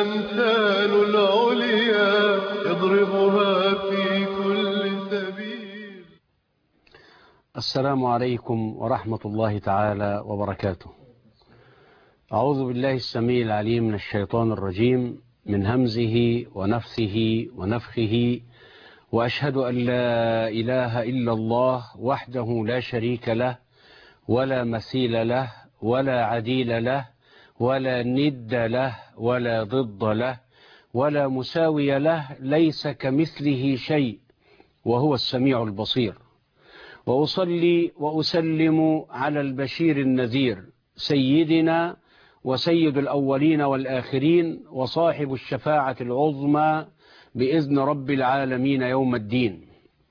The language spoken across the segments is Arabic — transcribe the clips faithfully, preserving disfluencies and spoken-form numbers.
الأمثال العليا يضربها في كل سبيل. السلام عليكم ورحمة الله تعالى وبركاته. أعوذ بالله السميع العليم من الشيطان الرجيم من همزه ونفثه ونفخه، وأشهد أن لا إله إلا الله وحده لا شريك له ولا مثيل له ولا عديل له ولا ند له ولا ضد له ولا مساوي له، ليس كمثله شيء وهو السميع البصير. وأصلي وأسلم على البشير النذير سيدنا وسيد الأولين والآخرين وصاحب الشفاعة العظمى بإذن رب العالمين يوم الدين.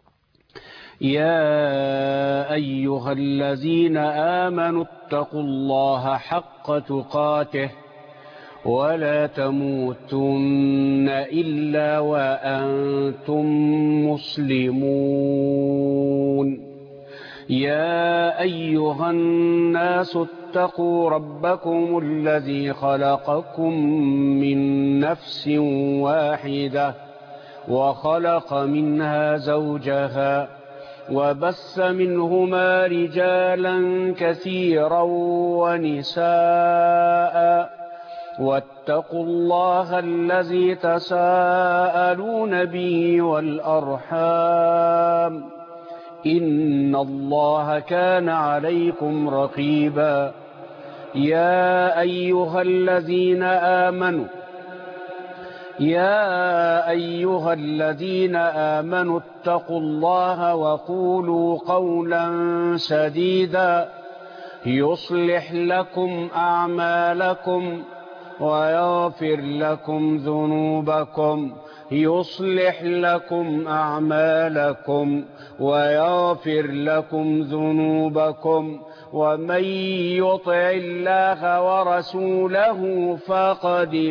يا أيها الذين آمنوا اتقوا الله حق تقاته ولا تموتن إلا وأنتم مسلمون. يا أيها الناس اتقوا ربكم الذي خلقكم من نفس واحدة وخلق منها زوجها وبث منهما رجالا كثيرا ونساء، واتقوا الله الذي تساءلون به والأرحام إن الله كان عليكم رقيبا. يا أيها الذين آمنوا يا أيها الذين آمنوا اتقوا الله وقولوا قولا سديدا يصلح لكم أعمالكم ويغفر لكم ذنوبكم يصلح لكم أعمالكم ويغفر لكم ذنوبكم ومن يطع الله ورسوله فقد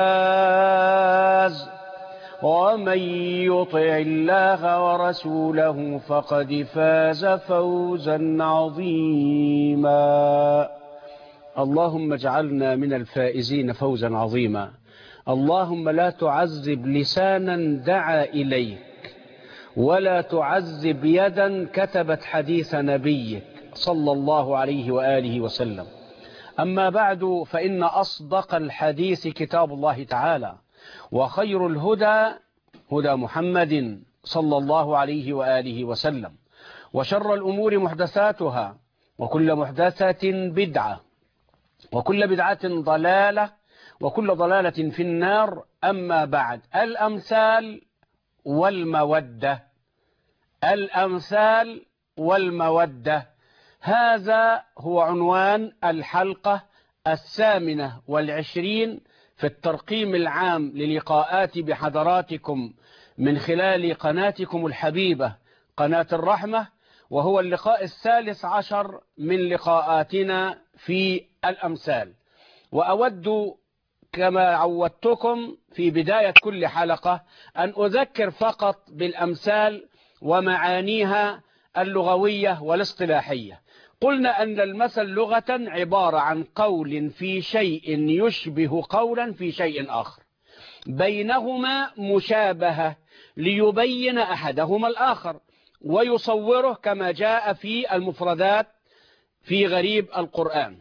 فاز ومن يطع الله ورسوله فقد فاز فوزا عظيما. اللهم اجعلنا من الفائزين فوزا عظيما. اللهم لا تعذب لسانا دعا إليك ولا تعذب يدا كتبت حديث نبيك صلى الله عليه وآله وسلم. أما بعد، فإن أصدق الحديث كتاب الله تعالى، وخير الهدى هدى محمد صلى الله عليه وآله وسلم، وشر الأمور محدثاتها، وكل محدثة بدعة، وكل بدعة ضلالة، وكل ضلالة في النار. أما بعد، الأمثال والمودة الأمثال والمودة هذا هو عنوان الحلقة الثامنة والعشرين في الترقيم العام للقاءات بحضراتكم من خلال قناتكم الحبيبة قناة الرحمة، وهو اللقاء الثالث عشر من لقاءاتنا في الأمثال. وأود كما عودتكم في بداية كل حلقة أن أذكر فقط بالأمثال ومعانيها اللغوية والاصطلاحية. قلنا أن المثل لغة عبارة عن قول في شيء يشبه قولا في شيء آخر بينهما مشابهة ليبين أحدهما الآخر ويصوره كما جاء في المفردات في غريب القرآن.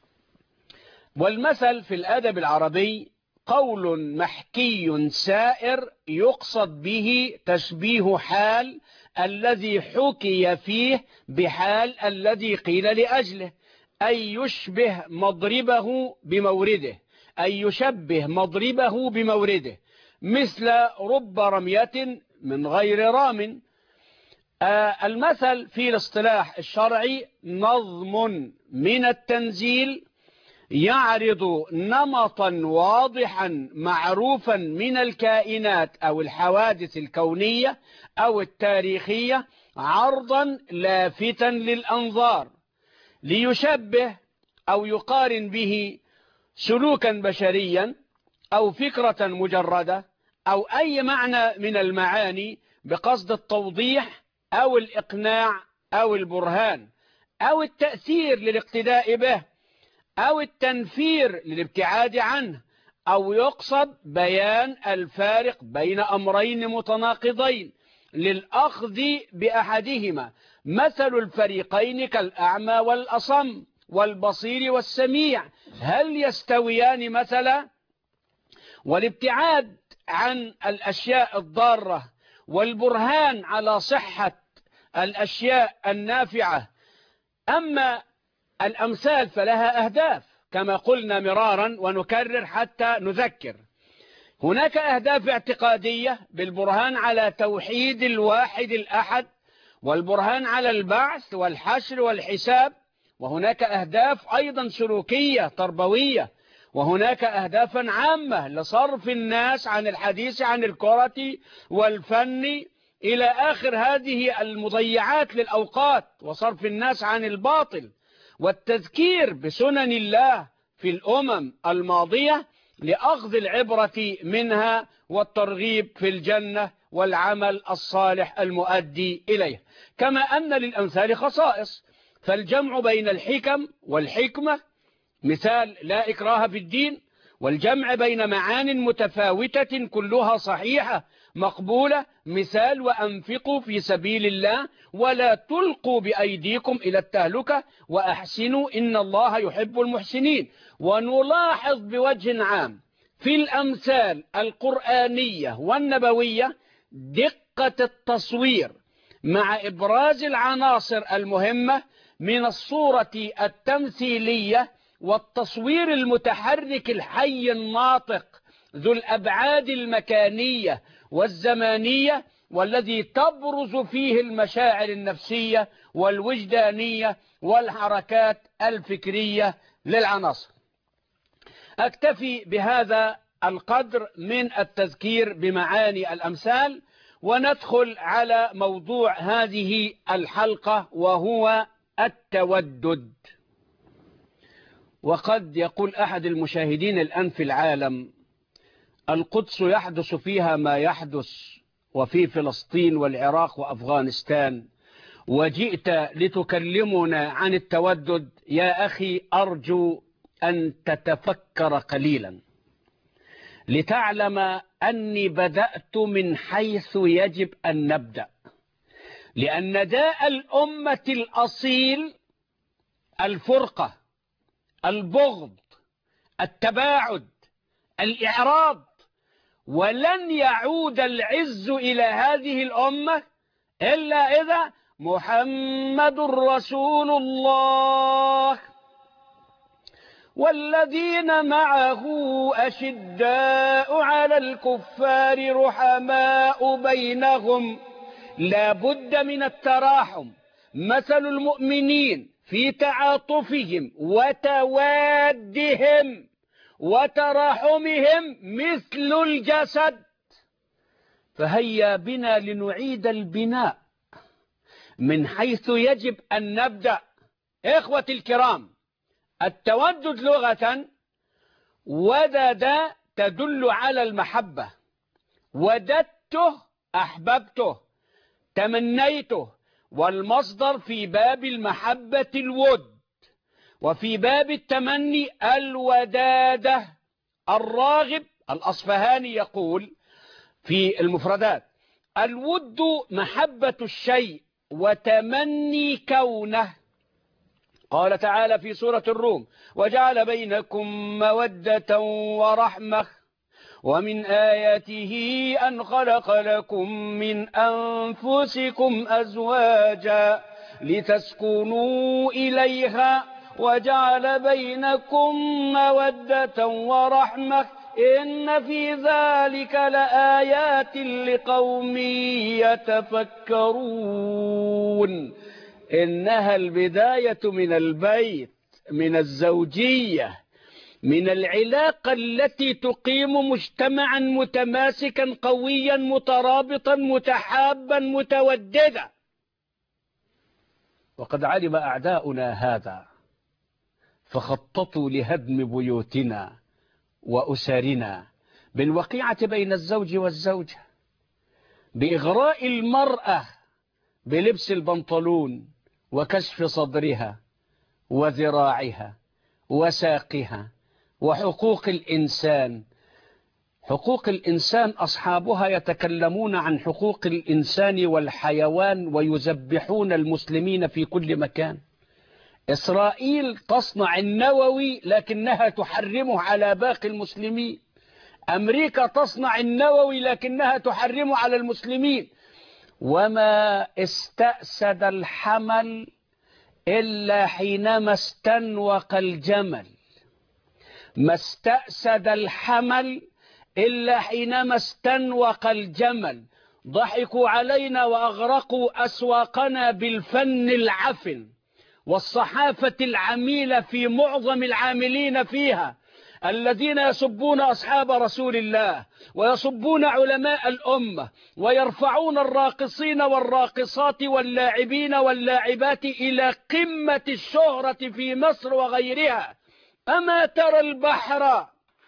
والمثل في الأدب العربي قول محكي سائر يقصد به تشبيه حال الذي حكي فيه بحال الذي قيل لأجله، أي يشبه مضربه بمورده أي يشبه مضربه بمورده، مثل رب رمية من غير رام. آه المثل في الاصطلاح الشرعي نظم من التنزيل يعرض نمطا واضحا معروفا من الكائنات أو الحوادث الكونية أو التاريخية عرضا لافتا للأنظار ليشبه أو يقارن به سلوكا بشريا أو فكرة مجردة أو أي معنى من المعاني بقصد التوضيح أو الإقناع أو البرهان أو التأثير للاقتداء به أو التنفير للابتعاد عنه أو يقصد بيان الفارق بين أمرين متناقضين للأخذ بأحدهما، مثل الفريقين كالأعمى والأصم والبصير والسميع، هل يستويان مثلا؟ والابتعاد عن الأشياء الضارة والبرهان على صحة الأشياء النافعة. أما الأمثال فلها أهداف كما قلنا مرارا ونكرر حتى نذكر. هناك أهداف اعتقادية بالبرهان على توحيد الواحد الأحد والبرهان على البعث والحشر والحساب، وهناك أهداف أيضا سلوكية تربوية، وهناك أهدافا عامة لصرف الناس عن الحديث عن الكرة والفن إلى آخر هذه المضيعات للأوقات، وصرف الناس عن الباطل، والتذكير بسنن الله في الأمم الماضية لأخذ العبرة منها والترغيب في الجنة والعمل الصالح المؤدي إليه. كما أن للأمثال خصائص، فالجمع بين الحكم والحكمة مثال لا إكراه في الدين، والجمع بين معان متفاوتة كلها صحيحة مقبولة مثال وأنفقوا في سبيل الله ولا تلقوا بأيديكم إلى التهلكة وأحسنوا إن الله يحب المحسنين. ونلاحظ بوجه عام في الأمثال القرآنية والنبوية دقة التصوير مع إبراز العناصر المهمة من الصورة التمثيلية والتصوير المتحرك الحي الناطق ذو الأبعاد المكانية والزمانية، والذي تبرز فيه المشاعر النفسية والوجدانية والحركات الفكرية للعناصر. أكتفي بهذا القدر من التذكير بمعاني الأمثال، وندخل على موضوع هذه الحلقة وهو التودد. وقد يقول أحد المشاهدين الآن في العالم: القدس يحدث فيها ما يحدث، وفي فلسطين والعراق وأفغانستان، وجئت لتكلمنا عن التودد. يا أخي أرجو أن تتفكر قليلا لتعلم أني بدأت من حيث يجب أن نبدأ، لأن داء الأمة الأصيل الفرقة، البغض، التباعد، الإعراض، ولن يعود العز إلى هذه الأمة إلا إذا محمد رسول الله والذين معه أشداء على الكفار رحماء بينهم لا بد من التراحم، مثل المؤمنين في تعاطفهم وتوادهم وتراحمهم مثل الجسد. فهيا بنا لنعيد البناء من حيث يجب أن نبدأ. إخوتي الكرام، التودد لغة ودد تدل على المحبة، وددته أحببته، تمنيته، والمصدر في باب المحبة الود، وفي باب التمني الودادة. الراغب الأصفهاني يقول في المفردات: الود محبة الشيء وتمني كونه. قال تعالى في سورة الروم: وجعل بينكم مودة ورحمة ومن آياته أن خلق لكم من أنفسكم أزواجا لتسكنوا إليها وجعل بينكم مودة ورحمة إن في ذلك لآيات لقوم يتفكرون. إنها البداية من البيت، من الزوجية، من العلاقة التي تقيم مجتمعا متماسكا قويا مترابطا متحابا متوددا. وقد علم أعداؤنا هذا فخططوا لهدم بيوتنا وأسرنا بالوقيعة بين الزوج والزوجة، بإغراء المرأة بلبس البنطلون وكشف صدرها وذراعها وساقها، وحقوق الإنسان حقوق الإنسان أصحابها يتكلمون عن حقوق الإنسان والحيوان ويذبحون المسلمين في كل مكان. إسرائيل تصنع النووي لكنها تحرمه على باقي المسلمين. أمريكا تصنع النووي لكنها تحرمه على المسلمين. وما استأسد الحمل إلا حينما استنوق الجمل. ما استأسد الحمل إلا حينما استنوق الجمل. ضحكوا علينا وأغرقوا أسواقنا بالفن العفن والصحافة العميلة في معظم العاملين فيها، الذين يسبون أصحاب رسول الله ويسبون علماء الأمة ويرفعون الراقصين والراقصات واللاعبين واللاعبات إلى قمة الشهرة في مصر وغيرها. أما ترى البحر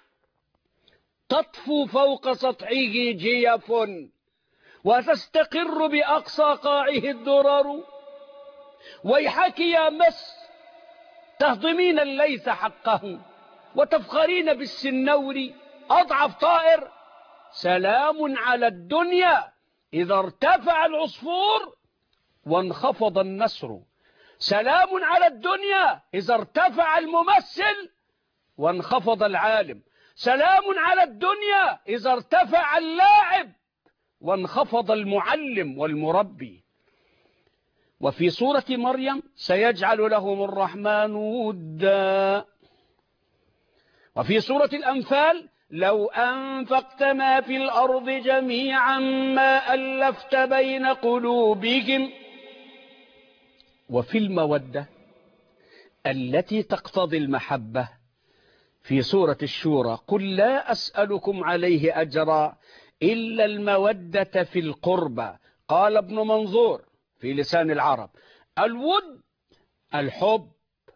تطفو فوق سطحه جيف وتستقر بأقصى قاعه الدرر. ويحك يا مصر تهضمين الليث حقه وتفخرين بالسنور أضعف طائر. سلام على الدنيا إذا ارتفع العصفور وانخفض النسر. سلام على الدنيا إذا ارتفع الممثل وانخفض العالم. سلام على الدنيا إذا ارتفع اللاعب وانخفض المعلم والمربي. وفي سورة مريم سيجعل لهم الرحمن ودا. وفي سورة الأنفال لو أنفقت ما في الأرض جميعا ما ألفت بين قلوبهم. وفي المودة التي تقتضي المحبة في سورة الشورى قل لا أسألكم عليه أجرا إلا المودة في القربى. قال ابن منظور في لسان العرب الود الحب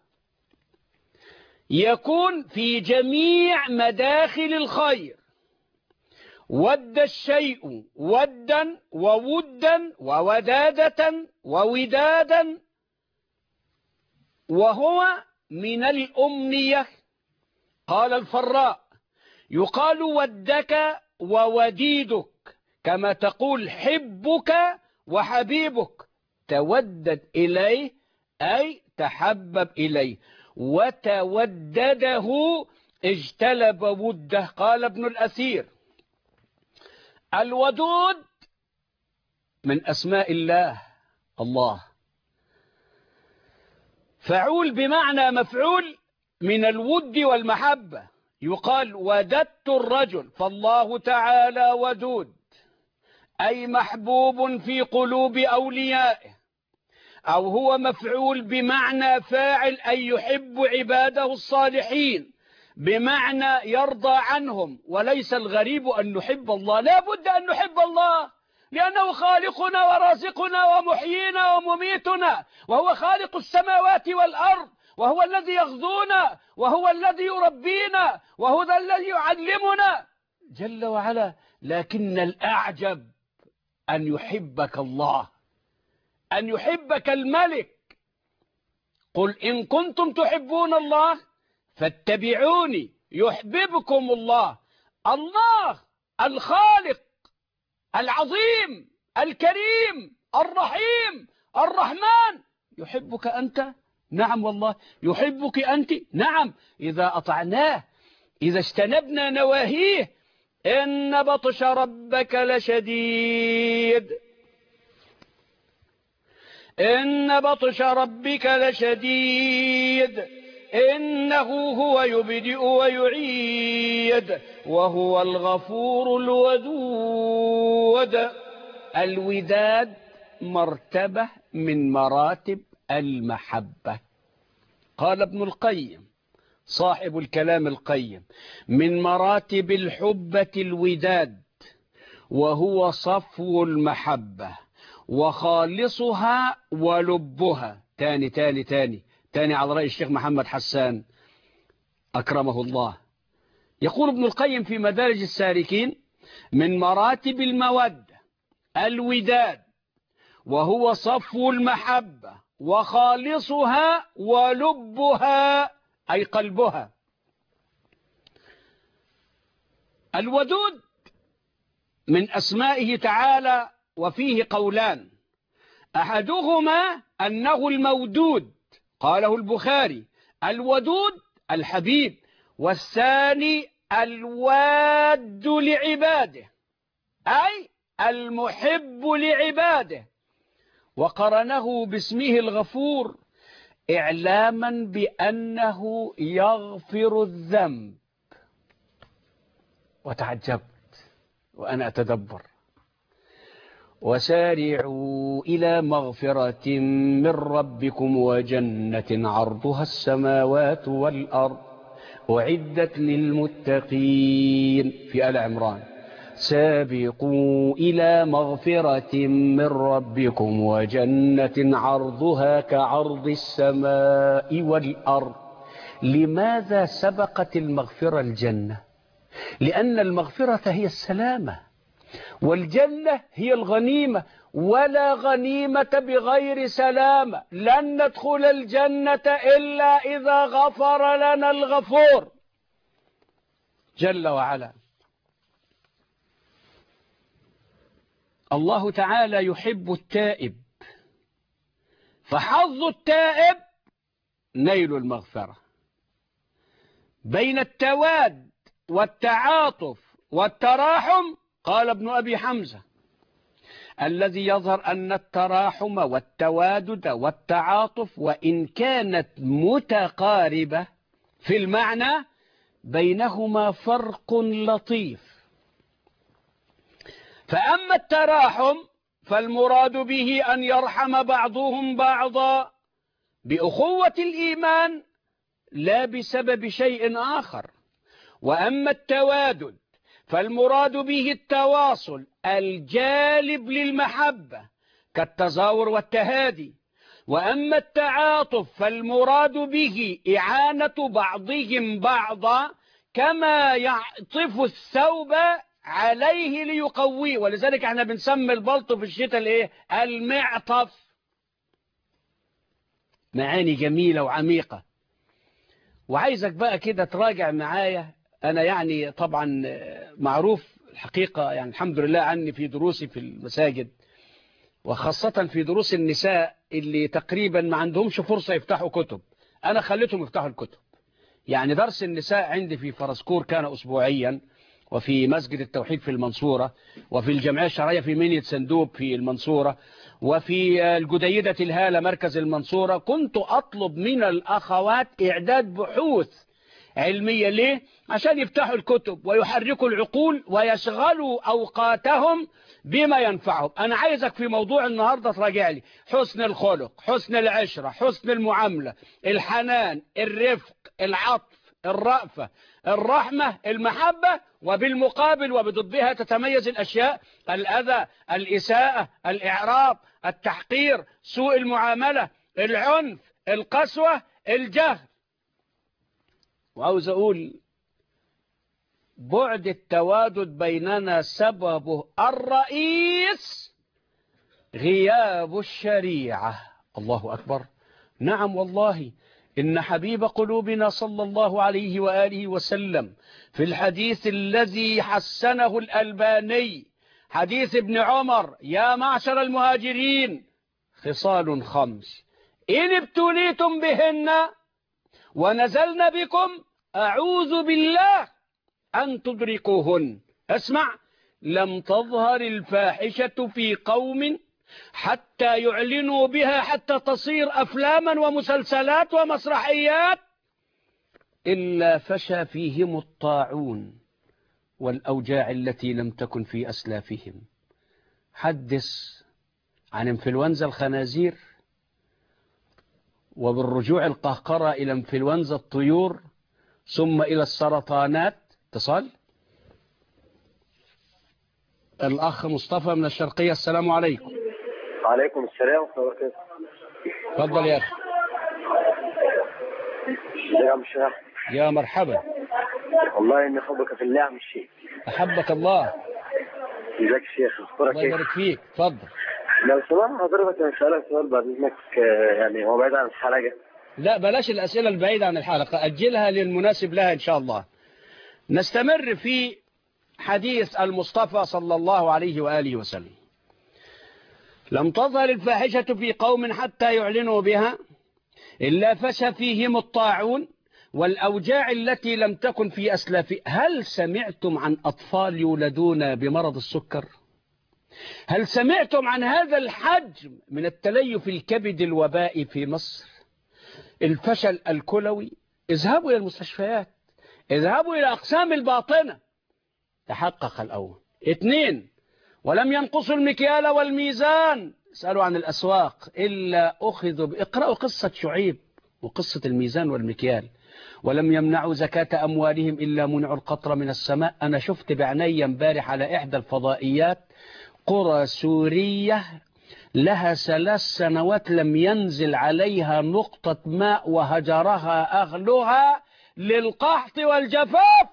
يكون في جميع مداخل الخير. ود الشيء ودا وودا وودادة وودادا وهو من الأمنية. قال الفراء يقال ودك ووديدك كما تقول حبك وحبيبك. تودد إليه أي تحبب إليه. وتودده اجتلب وده. قال ابن الأثير الودود من أسماء الله. الله فعول بمعنى مفعول من الود والمحبة. يقال وددت الرجل فالله تعالى ودود أي محبوب في قلوب أوليائه. أو هو مفعول بمعنى فاعل أي يحب عباده الصالحين بمعنى يرضى عنهم. وليس الغريب أن نحب الله. لا بد أن نحب الله لأنه خالقنا ورازقنا ومحيينا ومميتنا وهو خالق السماوات والأرض وهو الذي يغذونا وهو الذي يربينا وهو الذي يعلمنا جل وعلا. لكن الأعجب أن يحبك الله، أن يحبك الملك. قل إن كنتم تحبون الله فاتبعوني يحببكم الله. الله الخالق العظيم الكريم الرحيم الرحمن يحبك أنت. نعم والله يحبك أنت. نعم إذا أطعناه إذا اجتنبنا نواهيه. إن بطش ربك لشديد إن بطش ربك لشديد إنه هو يبدئ ويعيد وهو الغفور الودود. الوداد مرتبة من مراتب المحبة. قال ابن القيم صاحب الكلام القيم من مراتب الحبة الوداد وهو صفو المحبة وخالصها ولبها. تاني تاني تاني تاني على رأي الشيخ محمد حسان أكرمه الله. يقول ابن القيم في مدارج السالكين من مراتب المودة الوداد وهو صفو المحبة وخالصها ولبها أي قلبها. الودود من أسمائه تعالى، وفيه قولان: أحدهما أنه المودود، قاله البخاري الودود الحبيب، والثاني الواد لعباده أي المحب لعباده، وقرنه باسمه الغفور إعلاما بأنه يغفر الذنب. وتعجبت وأنا أتدبر: وسارعوا إلى مغفرة من ربكم وجنة عرضها السماوات والأرض أعدت للمتقين في آل عمران. سابقوا إلى مغفرة من ربكم وجنة عرضها كعرض السماء والأرض. لماذا سبقت المغفرة الجنة؟ لأن المغفرة هي السلامة، والجنة هي الغنيمة، ولا غنيمة بغير سلامة. لن ندخل الجنة إلا إذا غفر لنا الغفور جل وعلا. الله تعالى يحب التائب، فحظ التائب نيل المغفرة. بين التواد والتعاطف والتراحم قال ابن أبي حمزة: الذي يظهر أن التراحم والتوادد والتعاطف وإن كانت متقاربة في المعنى بينهما فرق لطيف. فأما التراحم فالمراد به أن يرحم بعضهم بعضا بأخوة الإيمان لا بسبب شيء آخر. وأما التوادد فالمراد به التواصل الجالب للمحبة كالتزاور والتهادي. وأما التعاطف فالمراد به إعانة بعضهم بعضا كما يعطف الثوب عليه ليقويه، ولذلك احنا بنسمي البلط في الشتاء الايه؟ المعطف. معاني جميلة وعميقة، وعايزك بقى كده تراجع معايا. أنا يعني طبعا معروف الحقيقة، يعني الحمد لله عني في دروسي في المساجد، وخاصة في دروس النساء اللي تقريبا ما عندهمش فرصة يفتحوا كتب، أنا خليتهم يفتحوا الكتب. يعني درس النساء عندي في فرسكور كان أسبوعيا، وفي مسجد التوحيد في المنصورة، وفي الجمعية الشرعية في منية صندوق في المنصورة، وفي الجديدة الهالة مركز المنصورة. كنت أطلب من الأخوات إعداد بحوث علمية. ليه؟ عشان يفتحوا الكتب ويحركوا العقول ويشغلوا أوقاتهم بما ينفعهم. أنا عايزك في موضوع النهاردة تراجع لي حسن الخلق، حسن العشرة، حسن المعاملة، الحنان، الرفق، العطف، الرأفة، الرحمة، المحبة، وبالمقابل وبضدها تتميز الأشياء: الأذى، الإساءة، الإعراض، التحقير، سوء المعاملة، العنف، القسوة، الجهل. وعاوز أقول بعد التوادد بيننا سببه الرئيس غياب الشريعة. الله أكبر. نعم والله، إن حبيب قلوبنا صلى الله عليه وآله وسلم في الحديث الذي حسنه الألباني، حديث ابن عمر: يا معشر المهاجرين خصال خمس إن ابتليتم بهن ونزلن بكم أعوذ بالله أن تدركوهن. اسمع: لم تظهر الفاحشة في قوم حتى يعلنوا بها حتى تصير أفلاما ومسلسلات ومسرحيات إلا فشى فيهم الطاعون والأوجاع التي لم تكن في أسلافهم. حدث عن انفلونزا الخنازير، وبالرجوع القهقرة إلى انفلونزا الطيور، ثم إلى السرطانات. اتصال الأخ مصطفى من الشرقية. السلام عليكم. وعليكم السلام ورحمة الله وبركاته. تفضل يا أخي. يا عم الشيخ. يا مرحبا. والله إني حبك في الله يا عم الشيخ. أحبك الله. ازيك يا شيخ؟ اخبارك الله ايه؟ يبارك فيك. اتفضل. لو سمحت حضرتك انا هسألك سؤال بعد اذنك، يعني هو بعيد عن الحلقة. لا بلاش الأسئلة البعيدة عن الحلقة، أجلها للمناسب لها إن شاء الله. نستمر في حديث المصطفى صلى الله عليه وآله وسلم: لم تظهر الفاحشة في قوم حتى يعلنوا بها إلا فشى فيهم الطاعون والأوجاع التي لم تكن في أسلاف. هل سمعتم عن أطفال يولدون بمرض السكر؟ هل سمعتم عن هذا الحجم من التليف الكبد الوبائي في مصر؟ الفشل الكلوي. اذهبوا إلى المستشفيات، اذهبوا إلى أقسام الباطنة، تحقق الأول. اثنين: ولم ينقصوا المكيال والميزان، اسألوا عن الأسواق إلا أخذوا ب... اقرأوا قصة شعيب وقصة الميزان والمكيال. ولم يمنعوا زكاة أموالهم إلا منعوا القطر من السماء. أنا شفت بعناي امبارح على إحدى الفضائيات قرى سورية لها ثلاث سنوات لم ينزل عليها نقطة ماء وهجرها أهلها للقحط والجفاف،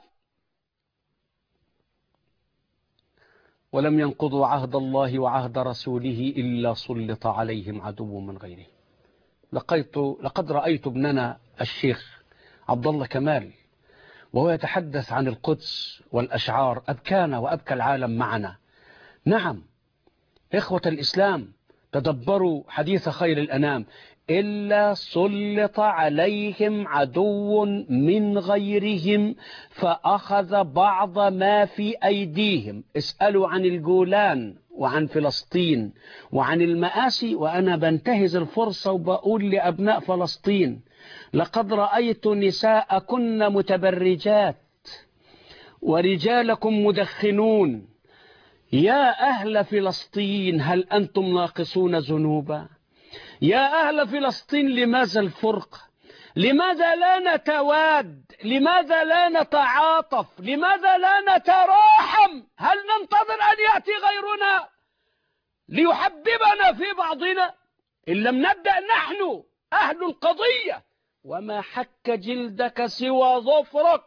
ولم ينقضوا عهد الله وعهد رسوله إلا سلط عليهم عدو من غيره. لقيت لقد رأيت ابننا الشيخ عبد الله كمال وهو يتحدث عن القدس والأشعار، أبكانا وأبكى العالم معنا. نعم إخوة الإسلام، تدبروا حديث خير الأنام: إلا سلط عليهم عدو من غيرهم فأخذ بعض ما في أيديهم. اسألوا عن الجولان وعن فلسطين وعن المآسي، وأنا بنتهز الفرصة وبقول لأبناء فلسطين: لقد رأيت نساءكن متبرجات ورجالكم مدخنون. يا أهل فلسطين هل أنتم ناقصون ذنوبا؟ يا أهل فلسطين لماذا الفرقة؟ لماذا لا نتواد؟ لماذا لا نتعاطف؟ لماذا لا نتراحم؟ هل ننتظر أن يأتي غيرنا ليحببنا في بعضنا؟ إن لم نبدأ نحن أهل القضية. وما حك جلدك سوى ظفرك.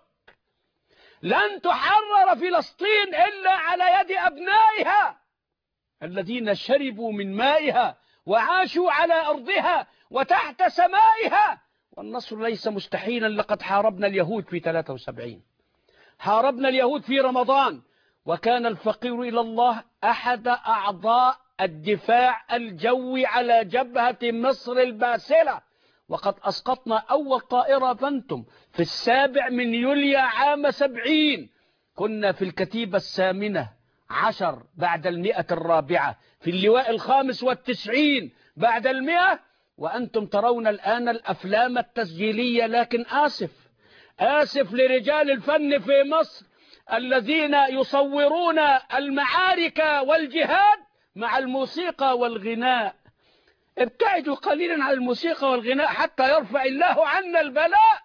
لن تحرر فلسطين إلا على يد أبنائها الذين شربوا من مائها وعاشوا على أرضها وتحت سمائها. والنصر ليس مستحيلا. لقد حاربنا اليهود في ثلاثة وسبعين، حاربنا اليهود في رمضان، وكان الفقير إلى الله أحد أعضاء الدفاع الجوي على جبهة مصر الباسلة، وقد أسقطنا أول طائرة فانتم في السابع من يوليو عام سبعين. كنا في الكتيبة الثامنة عشر بعد المئة الرابعة، في اللواء الخامس والتسعين بعد المئة، وأنتم ترون الآن الأفلام التسجيلية. لكن آسف آسف لرجال الفن في مصر الذين يصورون المعارك والجهاد مع الموسيقى والغناء. ابتعدوا قليلا عن الموسيقى والغناء حتى يرفع الله عنا البلاء.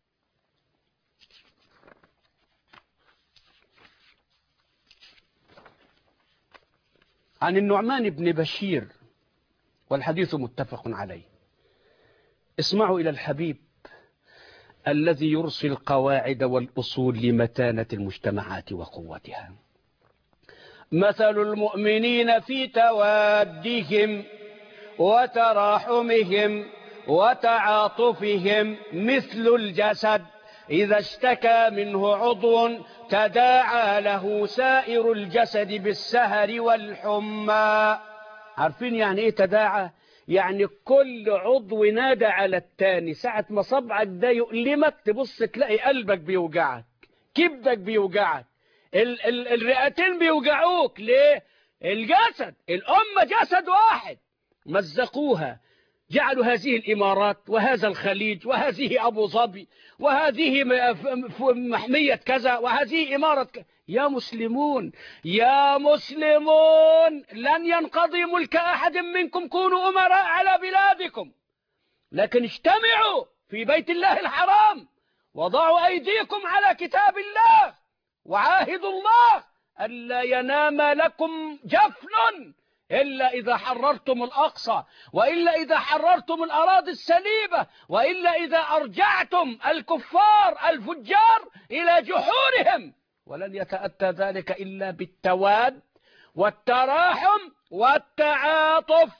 عن النعمان بن بشير والحديث متفق عليه: اسمعوا إلى الحبيب الذي يرسي القواعد والأصول لمتانة المجتمعات وقوتها. مثل المؤمنين في توادهم وتراحمهم وتعاطفهم مثل الجسد إذا اشتكى منه عضو تداعى له سائر الجسد بالسهر والحمى. عارفين يعني ايه تداعى؟ يعني كل عضو نادى على التاني. ساعة ما صبعك ده يؤلمك تبص تلاقي قلبك بيوجعك، كبدك بيوجعك، ال ال الرئتين بيوجعوك. ليه؟ الجسد، الأمة جسد واحد. مزقوها، جعلوا هذه الإمارات وهذا الخليج وهذه أبو ظبي وهذه محمية كذا وهذه إمارة كذا. يا مسلمون يا مسلمون، لن ينقضي ملك أحد منكم، كونوا أمراء على بلادكم، لكن اجتمعوا في بيت الله الحرام وضعوا أيديكم على كتاب الله وعاهدوا الله ألا ينام لكم جفن إلا إذا حررتم الأقصى، وإلا إذا حررتم الأراضي السليبة، وإلا إذا أرجعتم الكفار الفجار إلى جحورهم. ولن يتأتى ذلك إلا بالتواد والتراحم والتعاطف.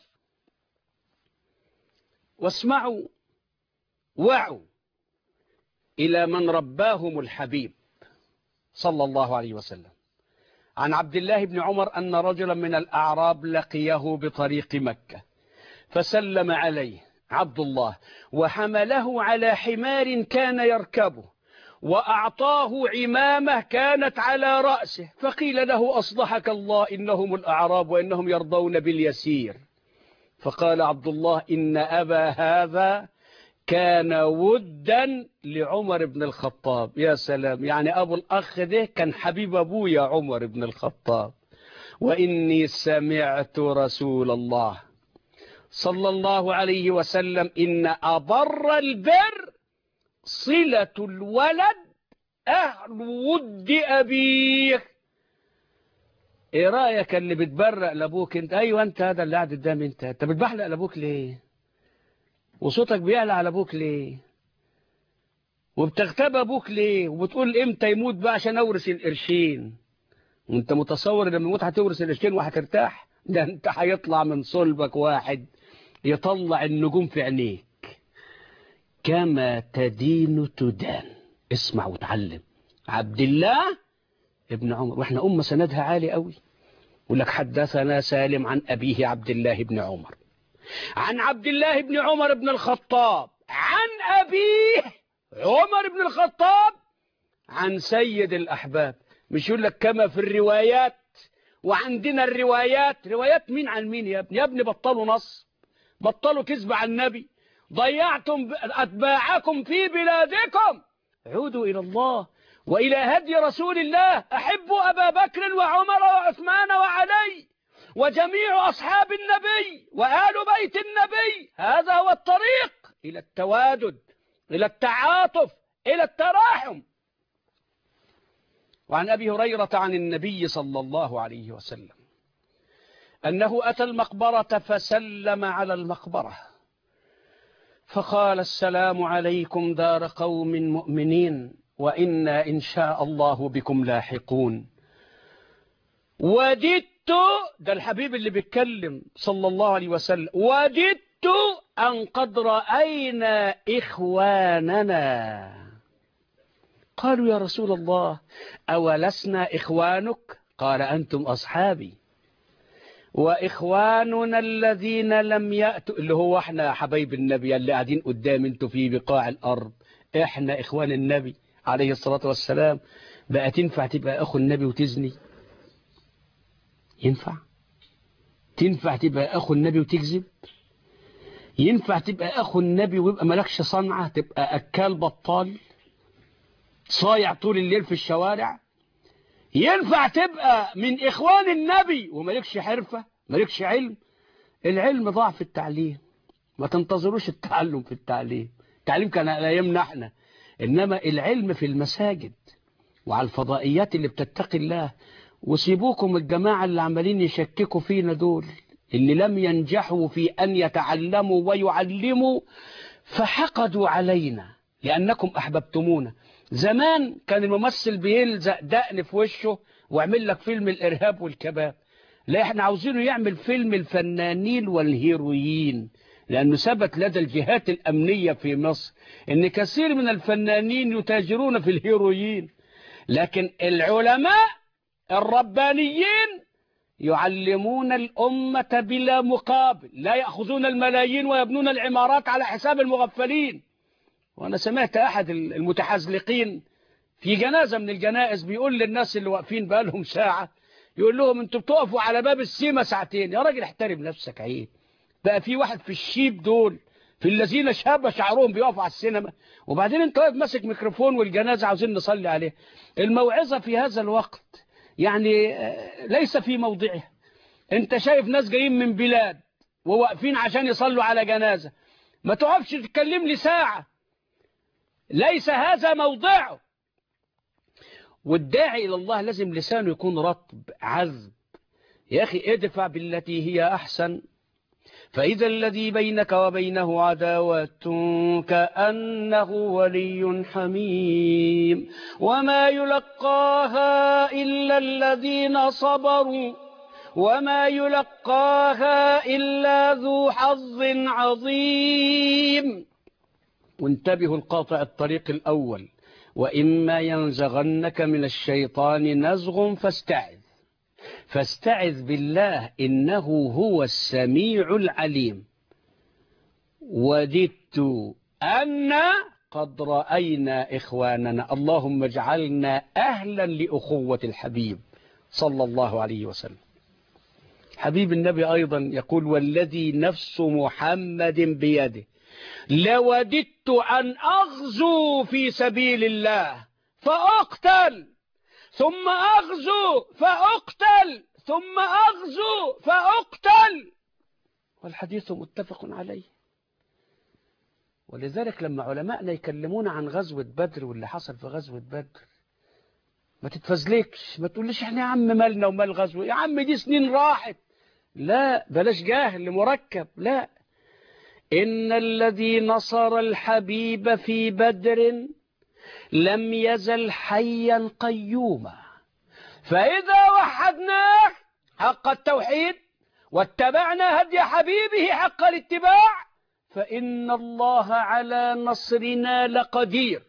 واسمعوا وعوا إلى من رباهم الحبيب صلى الله عليه وسلم. عن عبد الله بن عمر أن رجلا من الأعراب لقيه بطريق مكة فسلم عليه عبد الله وحمله على حمار كان يركبه وأعطاه عمامة كانت على رأسه فقيل له أصلحك الله إنهم الأعراب وإنهم يرضون باليسير. فقال عبد الله إن أبا هذا كان ودا لعمر بن الخطاب. يا سلام، يعني أبو الأخ ده كان حبيب أبويا عمر بن الخطاب. وإني سمعت رسول الله صلى الله عليه وسلم إن أبر البر صلة الولد أهل ود أبيه. إيه رأيك اللي بتبرق لأبوك أنت؟ أيوة أنت هذا اللي قاعد قدامي أنت أنت بتبحلق لأبوك ليه؟ وصوتك بيعلى على أبوك ليه؟ وبتغتاب أبوك ليه؟ وبتقول إمتى يموت بقى عشان أورث القرشين؟ وأنت متصور لما يموت هتورث القرشين وهترتاح؟ ده أنت هيطلع من صلبك واحد يطلع النجوم في عينيك. كما تدين تدان. اسمع وتعلم. عبد الله ابن عمر، واحنا أمة سندها عالي قوي. يقول لك حدثنا سالم عن أبيه عبد الله بن عمر عن عبد الله بن عمر بن الخطاب عن أبيه عمر بن الخطاب عن سيد الأحباب. مش يقول لك كما في الروايات، وعندنا الروايات. روايات مين عن مين يا ابني؟ يا ابني بطلوا نص، بطلوا كذب عن النبي، ضيعتم أتباعكم في بلادكم. عودوا إلى الله وإلى هدي رسول الله. أحبوا أبا بكر وعمر وعثمان وعلي وجميع أصحاب النبي وآل بيت النبي. هذا هو الطريق إلى التوادد، إلى التعاطف، إلى التراحم. وعن أبي هريرة عن النبي صلى الله عليه وسلم أنه أتى المقبرة فسلم على المقبرة فقال السلام عليكم دار قوم مؤمنين وإنا إن شاء الله بكم لاحقون. وددت، ده الحبيب اللي بيتكلم صلى الله عليه وسلم، وددت أن قد رأينا إخواننا. قالوا يا رسول الله أولسنا إخوانك؟ قال أنتم أصحابي وإخواننا الذين لم يأتوا، اللي هو احنا حبايب النبي اللي قاعدين قدام انتوا في بقاع الأرض، احنا إخوان النبي عليه الصلاة والسلام. بقى تنفع تبقى أخو النبي وتزني؟ ينفع؟ تنفع تبقى أخو النبي وتكذب؟ ينفع تبقى أخو النبي ويبقى ملكش صنعة، تبقى أكال بطال صايع طول الليل في الشوارع؟ ينفع تبقى من إخوان النبي وملكش حرفة، ملكش علم؟ العلم ضاع في التعليم، ما تنتظروش التعلم في التعليم. التعليم كان على أيامنا احنا، إنما العلم في المساجد وعلى الفضائيات اللي بتتقي الله. وسيبوكم الجماعة اللي عمالين يشككوا فينا دول، اللي لم ينجحوا في أن يتعلموا ويعلموا فحقدوا علينا لأنكم أحببتمونا. زمان كان الممثل بيلزق دقن في وشه ويعمل لك فيلم الإرهاب والكباب. لا، احنا عاوزينه يعمل فيلم الفنانين والهيرويين، لأنه ثبت لدى الجهات الأمنية في مصر أن كثير من الفنانين يتاجرون في الهيرويين، لكن العلماء الربانيين يعلمون الأمة بلا مقابل، لا يأخذون الملايين ويبنون العمارات على حساب المغفلين. وأنا سمعت أحد المتحزلقين في جنازة من الجنائز بيقول للناس اللي واقفين بقالهم ساعة، يقول لهم انتوا بتقفوا على باب السيما ساعتين. يا راجل احترم نفسك، عيب. بقى في واحد في الشيب دول في الذين شاب شعرهم بيقفوا على السينما، وبعدين انت واقف ماسك ميكروفون والجنازة عاوزين نصلي عليه. الموعظة في هذا الوقت يعني ليس في موضعها. انت شايف ناس جايين من بلاد وواقفين عشان يصلوا على جنازة، ما تقفش تتكلم لي ساعة، ليس هذا موضعه. والداعي إلى الله لازم لسانه يكون رطب عذب. يا أخي ادفع بالتي هي أحسن فإذا الذي بينك وبينه عداوة كأنه ولي حميم وما يلقاها إلا الذين صبروا وما يلقاها إلا ذو حظ عظيم. وانتبهوا القاطع الطريق الأول، وإما ينزغنك من الشيطان نزغ فاستعذ فاستعذ بالله إنه هو السميع العليم. وددت أن قد رأينا إخواننا، اللهم اجعلنا أهلا لأخوة الحبيب صلى الله عليه وسلم. حبيب النبي أيضا يقول والذي نفس محمد بيده لوددت أن أغزو في سبيل الله فأقتل ثم أغزو فأقتل ثم أغزو فأقتل، والحديث متفق عليه. ولذلك لما علماءنا يكلمون عن غزوة بدر واللي حصل في غزوة بدر ما تتفزلكش، ما تقوليش احنا يا عم مالنا ومال غزوة، يا عم دي سنين راحت. لا، بلاش جاهل مركب. لا، إن الذي نصر الحبيب في بدر لم يزل حيا قيوما، فإذا وحدناه حق التوحيد واتبعنا هدي حبيبه حق الاتباع فإن الله على نصرنا لقدير.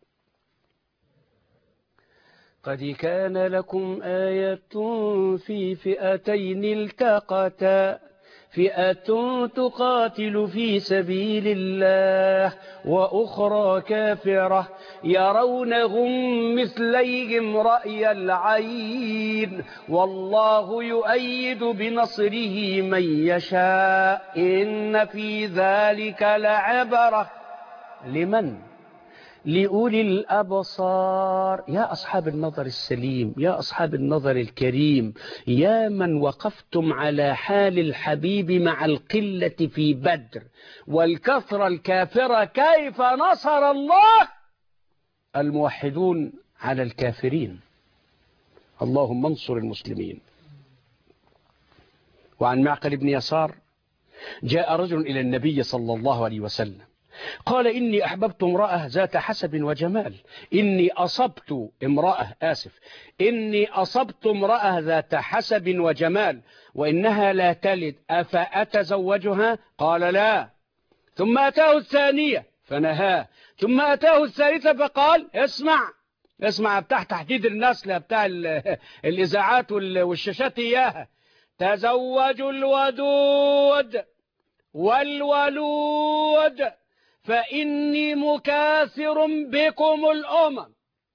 قد كان لكم آية في فئتين التقتا فئة تقاتل في سبيل الله وأخرى كافرة يرونهم مثليهم رأي العين والله يؤيد بنصره من يشاء إن في ذلك لعبرة لمن؟ لأولي الأبصار. يا أصحاب النظر السليم، يا أصحاب النظر الكريم، يا من وقفتم على حال الحبيب مع القلة في بدر والكثرة الكافرة، كيف نصر الله الموحدون على الكافرين؟ اللهم انصر المسلمين. وعن معقل بن يسار جاء رجل إلى النبي صلى الله عليه وسلم قال إني أحببت امرأة ذات حسب وجمال إني أصبت امرأة آسف إني أصبت امرأة ذات حسب وجمال وإنها لا تلد أفأتزوجها؟ قال لا. ثم أتاه الثانية فنهاه، ثم أتاه الثالثة فقال اسمع اسمع بتاع تحديد النسل بتاع الإذاعات والشاشات إياها، تزوجوا الودود والولود فإني مكاثر بكم الأمم.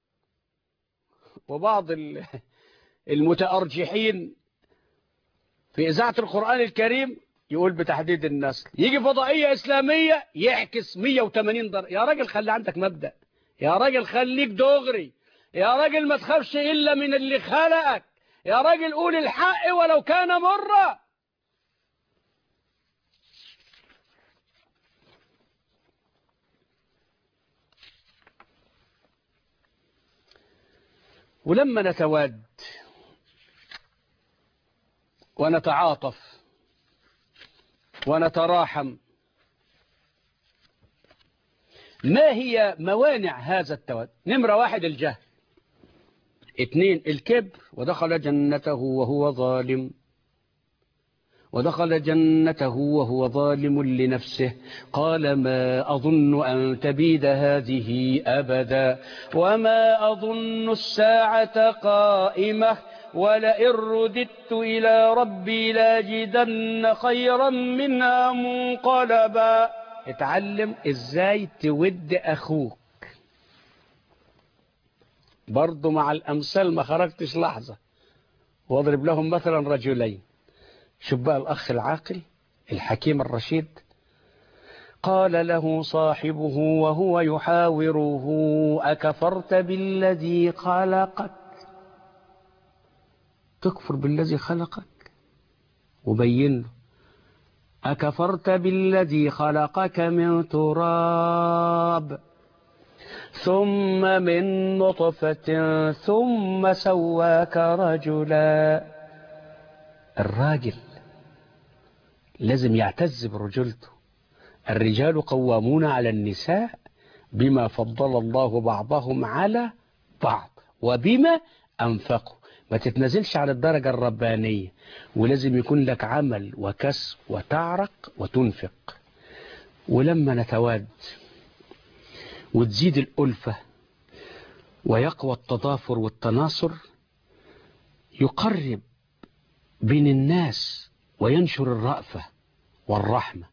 وبعض المتأرجحين في إذاعة القرآن الكريم يقول بتحديد النسل، يجي فضائية إسلامية يعكس مية وثمانين درجة. يا راجل خلي عندك مبدأ، يا راجل خليك دغري، يا راجل ما تخافش إلا من اللي خلقك، يا راجل قول الحق ولو كان مرة. ولما نتواد ونتعاطف ونتراحم، ما هي موانع هذا التواد؟ نمرة واحد الجهل، اثنين الكبر، ودخل جنته وهو ظالم ودخل جنته وهو ظالم لنفسه قال ما أظن أن تبيد هذه أبدا وما أظن الساعة قائمة ولئن رددت إلى ربي لاجدن خيرا منها منقلبا. اتعلم ازاي تود أخوك، برضو مع الأمثال ما خرجتش لحظة، واضرب لهم مثلا رجلين. شوف بقى الأخ العاقل الحكيم الرشيد، قال له صاحبه وهو يحاوره أكفرت بالذي خلقك؟ تكفر بالذي خلقك؟ وبين له أكفرت بالذي خلقك من تراب ثم من نطفة ثم سواك رجلا. الراجل لازم يعتز برجولته. الرجال قوامون على النساء بما فضل الله بعضهم على بعض وبما أنفقوا. ما تتنزلش على الدرجة الربانية، ولازم يكون لك عمل وكسب وتعرق وتنفق. ولما نتواد وتزيد الألفة ويقوى التضافر والتناصر، يقرب بين الناس وينشر الرأفة والرحمة،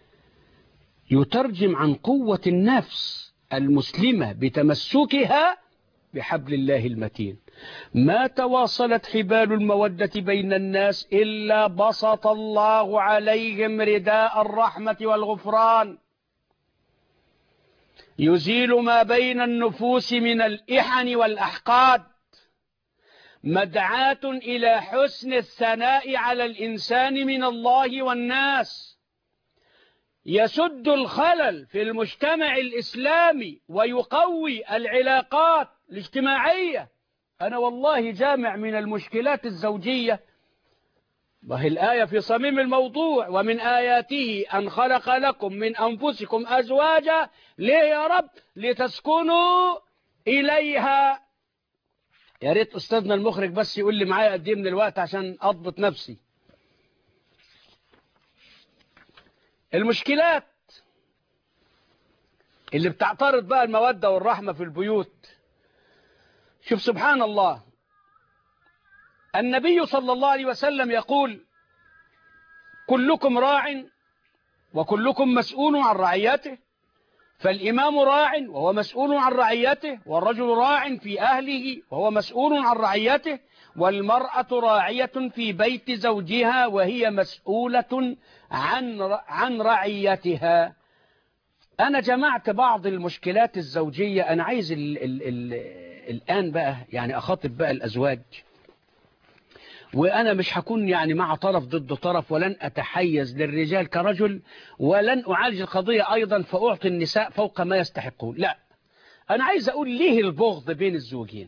يترجم عن قوة النفس المسلمة بتمسكها بحبل الله المتين. ما تواصلت حبال المودة بين الناس إلا بسط الله عليهم رداء الرحمة والغفران، يزيل ما بين النفوس من الإحن والأحقاد، مدعاة إلى حسن الثناء على الإنسان من الله والناس، يسد الخلل في المجتمع الإسلامي ويقوي العلاقات الاجتماعية. أنا والله جامع من المشكلات الزوجية، وهي الآية في صميم الموضوع: ومن آياته أن خلق لكم من أنفسكم أزواجا. ليه يا رب؟ لتسكنوا إليها. يا ريت أستاذنا المخرج بس يقول لي معايا قد إيه من الوقت عشان أضبط نفسي. المشكلات اللي بتعترض بقى المودة والرحمة في البيوت. شوف سبحان الله، النبي صلى الله عليه وسلم يقول: كلكم راع وكلكم مسؤول عن رعيته، فالإمام راع وهو مسؤول عن رعيته، والرجل راع في أهله وهو مسؤول عن رعيته، والمرأة راعية في بيت زوجها وهي مسؤولة عن عن رعيتها. أنا جمعت بعض المشكلات الزوجية. أنا عايز ال ال ال الآن بقى يعني أخاطب بقى الأزواج، وأنا مش هكون يعني مع طرف ضد طرف، ولن أتحيز للرجال كرجل، ولن أعالج القضية أيضا فأعطي النساء فوق ما يستحقون. لا، أنا عايز أقول ليه البغض بين الزوجين؟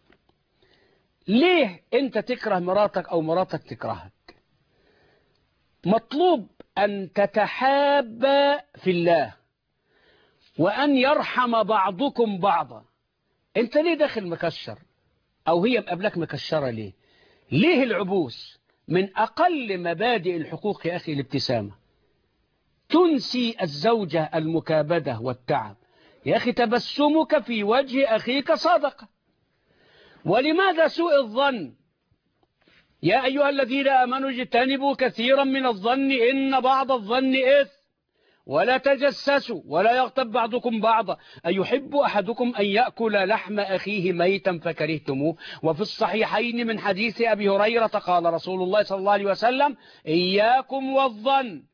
ليه أنت تكره مراتك أو مراتك تكرهك؟ مطلوب أن تتحاب في الله، وأن يرحم بعضكم بعضا. أنت ليه داخل مكشر؟ أو هي مقابلك مكشرة ليه؟ ليه العبوس؟ من أقل مبادئ الحقوق يا أخي الابتسامة. تنسي الزوجة المكابدة والتعب. يا أخي تبسمك في وجه أخيك صدقة. ولماذا سوء الظن؟ يا أيها الذين آمنوا اجتنبوا كثيرا من الظن إن بعض الظن إثم، ولا تجسسوا ولا يغتب بعضكم بعضا، أيحب أحدكم أن يأكل لحم أخيه ميتا فكرهتموه. وفي الصحيحين من حديث أبي هريرة قال رسول الله صلى الله عليه وسلم: إياكم والظن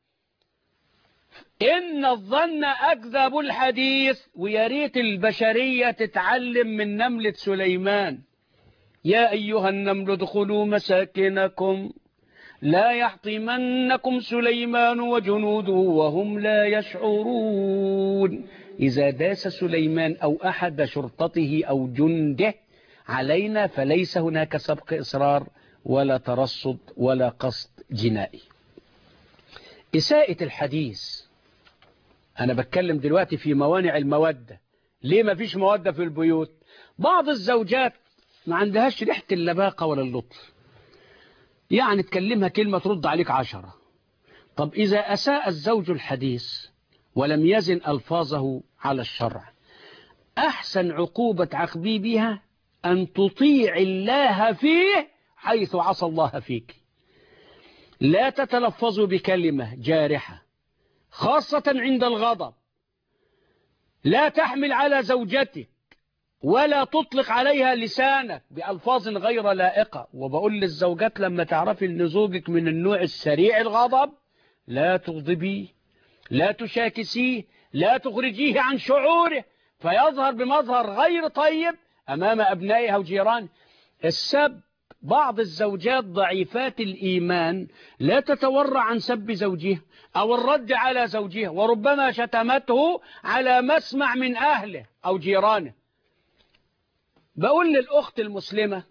إن الظن أكذب الحديث. ويا ريت البشرية تتعلم من نملة سليمان: يا أيها النمل ادخلوا مساكنكم لا يحطمنكم سليمان وجنوده وهم لا يشعرون. إذا داس سليمان أو أحد شرطته أو جنده علينا فليس هناك سبق إصرار ولا ترصد ولا قصد جنائي. إساءة الحديث. أنا بتكلم دلوقتي في موانع المودة. ليه ما فيش مودة في البيوت؟ بعض الزوجات ما عندهاش ريحة اللباقة ولا اللطف، يعني تكلمها كلمة ترد عليك عشرة. طب إذا أساء الزوج الحديث ولم يزن ألفاظه على الشرع، أحسن عقوبة عقبي بها أن تطيع الله فيه حيث عصى الله فيك. لا تتلفظ بكلمة جارحة خاصة عند الغضب. لا تحمل على زوجتك ولا تطلق عليها لسانك بألفاظ غير لائقة. وبقول للزوجات لما تعرفي أن زوجك من النوع السريع الغضب، لا تغضبيه، لا تشاكسيه، لا تخرجيه عن شعوره فيظهر بمظهر غير طيب أمام أبنائها وجيرانه. السب. بعض الزوجات ضعيفات الإيمان لا تتورع عن سب زوجها أو الرد على زوجها، وربما شتمته على مسمع من أهله أو جيرانه. بقول للأخت المسلمة: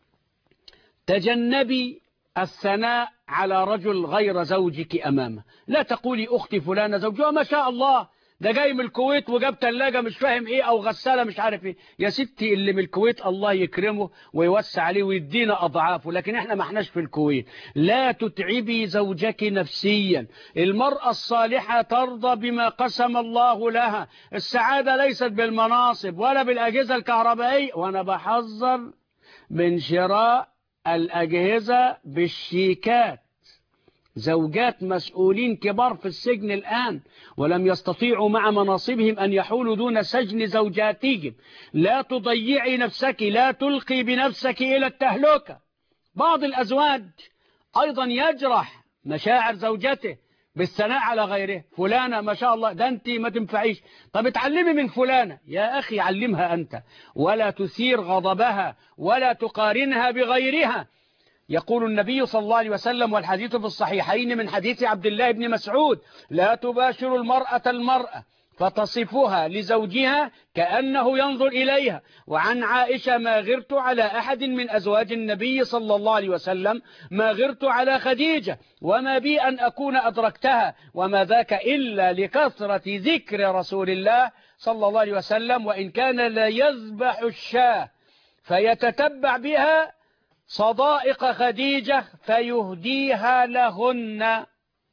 تجنبي الثناء على رجل غير زوجك أمامه. لا تقولي أختي فلانة زوجها ما شاء الله ده جاي من الكويت وجاب ثلاجة مش فاهم إيه أو غسالة مش عارف إيه. يا ستي اللي من الكويت الله يكرمه ويوسع عليه ويدينا أضعافه، لكن إحنا ما احناش في الكويت. لا تتعبي زوجك نفسيا. المرأة الصالحة ترضى بما قسم الله لها. السعادة ليست بالمناصب ولا بالأجهزة الكهربائية. وأنا بحذر من شراء الأجهزة بالشيكات. زوجات مسؤولين كبار في السجن الآن ولم يستطيعوا مع مناصبهم أن يحولوا دون سجن زوجاتهم. لا تضيعي نفسك، لا تلقي بنفسك إلى التهلكة. بعض الأزواج أيضا يجرح مشاعر زوجته بالثناء على غيره. فلانة ما شاء الله ده أنت ما تنفعيش، طب اتعلمي من فلانة. يا أخي علمها أنت، ولا تثير غضبها ولا تقارنها بغيرها. يقول النبي صلى الله عليه وسلم والحديث في الصحيحين من حديث عبد الله بن مسعود: لا تباشر المرأة المرأة فتصفها لزوجها كأنه ينظر إليها. وعن عائشة: ما غرت على أحد من أزواج النبي صلى الله عليه وسلم ما غرت على خديجة، وما بي أن أكون أدركتها، وما ذاك إلا لكثرة ذكر رسول الله صلى الله عليه وسلم، وإن كان لا يذبح الشاة فيتتبع بها صدائق خديجة فيهديها لهن.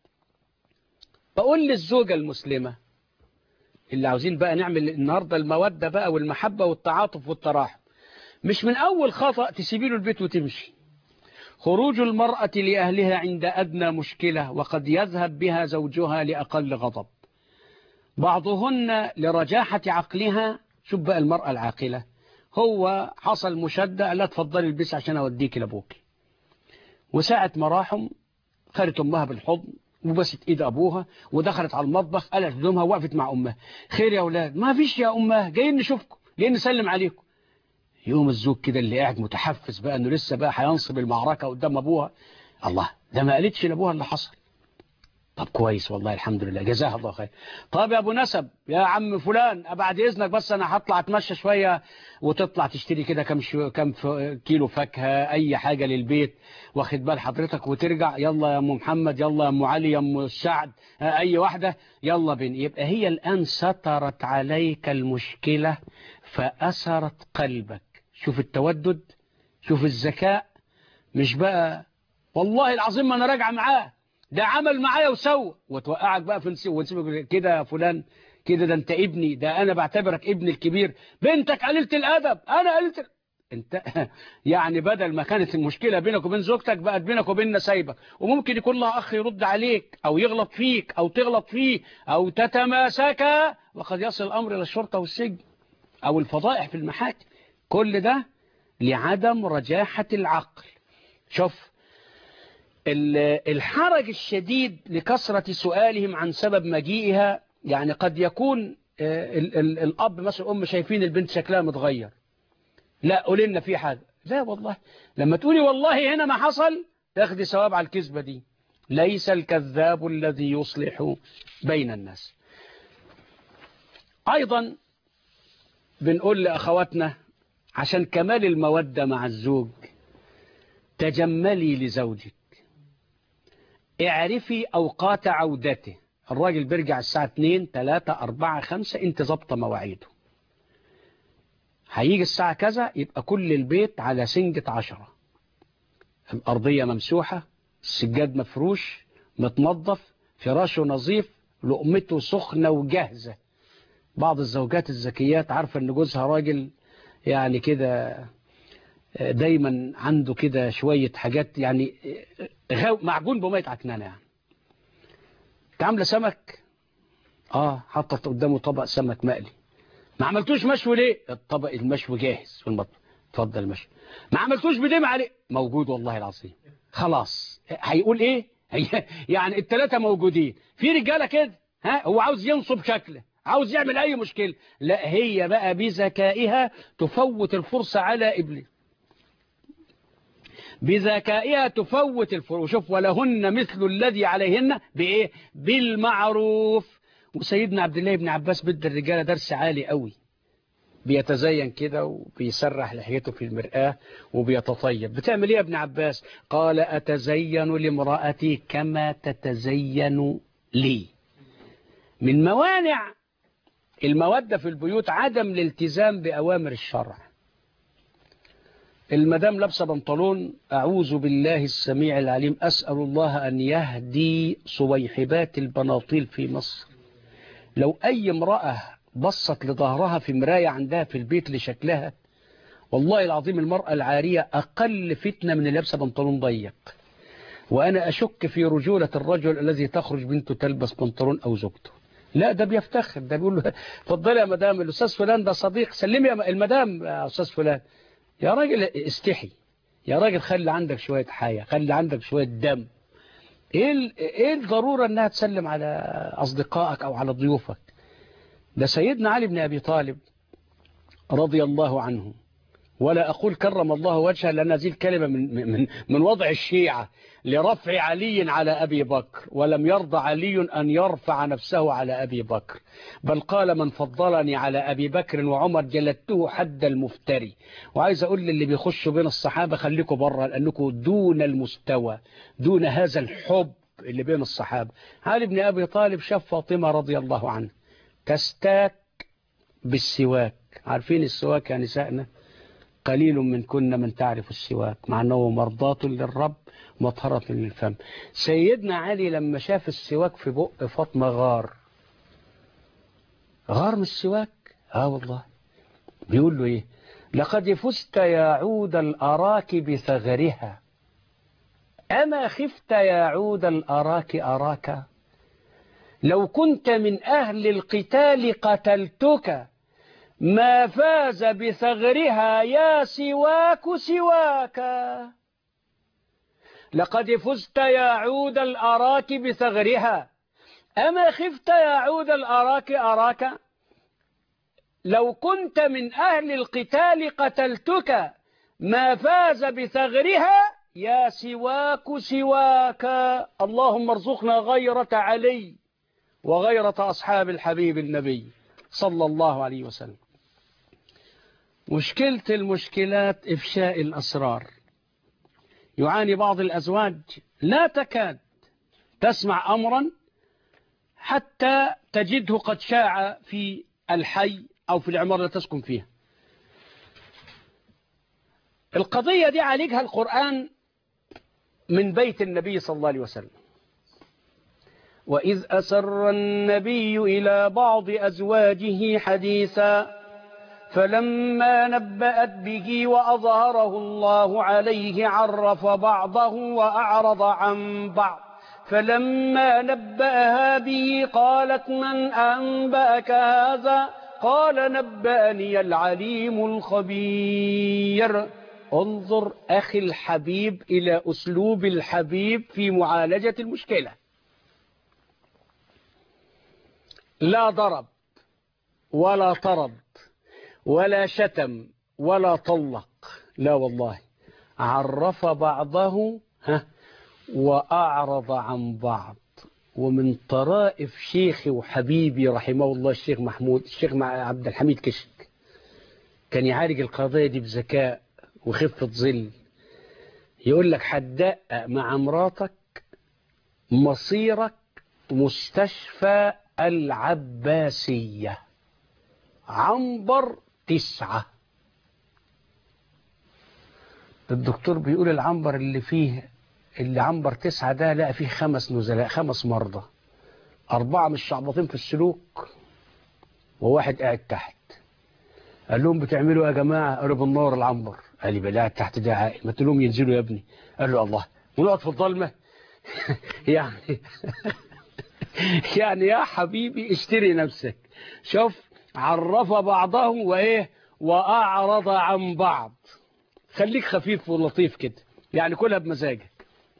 بقول للزوجة المسلمة اللي عاوزين بقى نعمل النهاردة المودة بقى والمحبة والتعاطف والتراحم، مش من أول خطأ تسيبي له البيت وتمشي. خروج المرأة لأهلها عند أدنى مشكلة، وقد يذهب بها زوجها لأقل غضب. بعضهن لرجاحة عقلها. شوف بقى المرأة العاقلة، هو حصل مشدة، لا تفضلي البس عشان أوديك لأبوك. وساعة مراحم خدت أمها بالحضن وبست إيد أبوها ودخلت على المطبخ، قلعت هدومها ووقفت مع أمها: خير يا أولاد؟ ما فيش يا أمها، جايين نشوفكم، جايين نسلم عليكم. يوم الزوج كده اللي قاعد متحفز بقى إنه لسه بقى هينصب المعركة قدام أبوها: الله، ده ما قالتش لأبوها اللي حصل. طب كويس والله الحمد لله، جزاها الله خير. طب يا ابو نسب يا عم فلان، بعد اذنك بس انا هطلع اتمشى شويه، وتطلع تشتري كده كم شو كم كيلو فاكهه، اي حاجه للبيت، واخد بال حضرتك، وترجع. يلا يا ام محمد، يلا يا ام علي، يا ام سعد، اي واحده، يلا بين. يبقى هي الان سترت عليك المشكله فاثرت قلبك. شوف التودد، شوف الذكاء. مش بقى والله العظيم ما انا راجعه معاه، ده عمل معايا وسوى، وتوقعك بقى في ونسيبك كده يا فلان كده، ده انت ابني، ده انا بعتبرك ابني الكبير، بنتك قليلة الادب، انا قليلة انت يعني بدل ما كانت المشكلة بينك وبين زوجتك بقت بينك وبيننا سايبك. وممكن يكون لها اخ يرد عليك او يغلط فيك او تغلط فيه او تتماسكا، وقد يصل الامر الى الشرطة والسجن او الفضائح في المحاكم. كل ده لعدم رجاحة العقل. شوف الحرج الشديد لكثرة سؤالهم عن سبب مجيئها. يعني قد يكون ال ال الأب مثلا الأم شايفين البنت شكلها متغير، لا قولي لنا في حاجة، لا والله. لما تقولي والله هنا ما حصل تاخدي ثواب على الكذبة دي. ليس الكذاب الذي يصلح بين الناس. أيضا بنقول لأخواتنا عشان كمال المودة مع الزوج: تجملي لزوجك، اعرفي أوقات عودته. الراجل بيرجع الساعة اتنين تلاتة أربعة خمسة، انت ظابطه مواعيده، هيجي الساعة كذا، يبقى كل البيت على سنجة عشرة، الأرضية ممسوحة، السجاد مفروش متنظف، فراشه نظيف، لقمته سخنة وجاهزة. بعض الزوجات الذكيات عارفة ان جوزها راجل يعني كده دايما عنده كده شوية حاجات، يعني معجون بمية عكنانة. يعني تعمل سمك، اه حطت قدامه طبق سمك مقلي، ما عملتوش مشوي ليه؟ الطبق المشوي جاهز في المطبخ، اتفضل مشوي. ما عملتوش بدمع عليه، موجود والله العظيم. خلاص هيقول ايه؟ يعني الثلاثه موجودين. في رجاله كده، ها هو عاوز ينصب شكله، عاوز يعمل اي مشكله، لا هي بقى بذكائها تفوت الفرصه على ابليس، بذكائها تفوت الفرصه. وشوف: ولهن مثل الذي عليهن بايه؟ بالمعروف. وسيدنا عبد الله بن عباس بدى الرجاله درس عالي قوي، بيتزين كده وبيسرح لحيته في المرآة وبيتطيب. بتعمل ايه يا ابن عباس؟ قال: أتزين لامرأتي كما تتزين لي. من موانع المودة في البيوت عدم الالتزام بأوامر الشرع. المدام لابسه بنطلون، أعوذ بالله السميع العليم، أسأل الله أن يهدي صويحبات البناطيل في مصر. لو أي امرأة بصت لظهرها في مراية عندها في البيت لشكلها، والله العظيم المرأة العارية أقل فتنة من اللي لابسه بنطلون ضيق. وأنا أشك في رجولة الرجل الذي تخرج بنته تلبس بنطلون أو زوجته. لا ده بيفتخر، ده بيقول له اتفضلي يا مدام، الأستاذ فلان ده صديق، سلمي يا المدام يا أستاذ فلان. يا راجل استحي، يا راجل خلي عندك شوية حياة، خلي عندك شوية دم. إيه إيه الضرورة أنها تسلم على أصدقائك أو على ضيوفك؟ ده سيدنا علي بن أبي طالب رضي الله عنه، ولا أقول كرم الله وجهه لأن هذه الكلمة من, من, من وضع الشيعة لرفع علي على أبي بكر، ولم يرضى علي أن يرفع نفسه على أبي بكر، بل قال من فضلني على أبي بكر وعمر جلدته حد المفتري. وعايز أقول للي بيخشوا بين الصحابة خليكم بره، لأنكم دون المستوى، دون هذا الحب اللي بين الصحابة. علي بن أبي طالب شاف فاطمة رضي الله عنها تستاك بالسواك. عارفين السواك يا نسائنا؟ قليل من كنا من تعرف السواك، مع أنه مرضاة للرب مطهرة للفم. سيدنا علي لما شاف السواك في بق فاطمة غار غار من السواك. اه والله بيقول له ايه؟ لقد فزت يا عود الأراك بثغرها، أما خفت يا عود الأراك أراك، لو كنت من أهل القتال قتلتك، ما فاز بثغرها يا سواك سواك. لقد فزت يا عود الأراك بثغرها، أما خفت يا عود الأراك أراك، لو كنت من أهل القتال قتلتك، ما فاز بثغرها يا سواك سواك. اللهم ارزقنا غيرة علي وغيرة أصحاب الحبيب النبي صلى الله عليه وسلم. مشكلة المشكلات إفشاء الأسرار. يعاني بعض الأزواج لا تكاد تسمع أمرا حتى تجده قد شاع في الحي أو في العمارة التي تسكن فيها. القضية دي عالجها القرآن من بيت النبي صلى الله عليه وسلم. وإذ أسر النبي إلى بعض أزواجه حديثا فلما نبأت به وأظهره الله عليه عرف بعضه وأعرض عن بعض، فلما نبأها به قالت من أنبأك هذا؟ قال نبأني العليم الخبير. انظر أخي الحبيب إلى أسلوب الحبيب في معالجة المشكلة. لا ضرب ولا طرد ولا شتم ولا طلق، لا والله، عرف بعضه ها وأعرض عن بعض. ومن طرائف شيخي وحبيبي رحمه الله الشيخ محمود الشيخ عبد الحميد كشك، كان يعالج القضية دي بذكاء وخفة ظل. يقول لك هتدقق مع مراتك مصيرك مستشفى العباسية عنبر تسعة. الدكتور بيقول العنبر اللي فيه اللي عنبر تسعة ده لقى فيه خمس نزلاء، خمس مرضى، أربعة مش شعبطين في السلوك وواحد قاعد تحت. قال لهم بتعملوا يا جماعة؟ قالوا بالنور العنبر. قال لي بقى قاعد تحت ده عائل، ما تقول لهم ينزلوا يا ابني. قال له الله ونقعد في الظلمة؟ يعني يعني يا حبيبي اشتري نفسك. شوف، عرف بعضه وايه وأعرض عن بعض. خليك خفيف ولطيف كده، يعني كلها بمزاجك.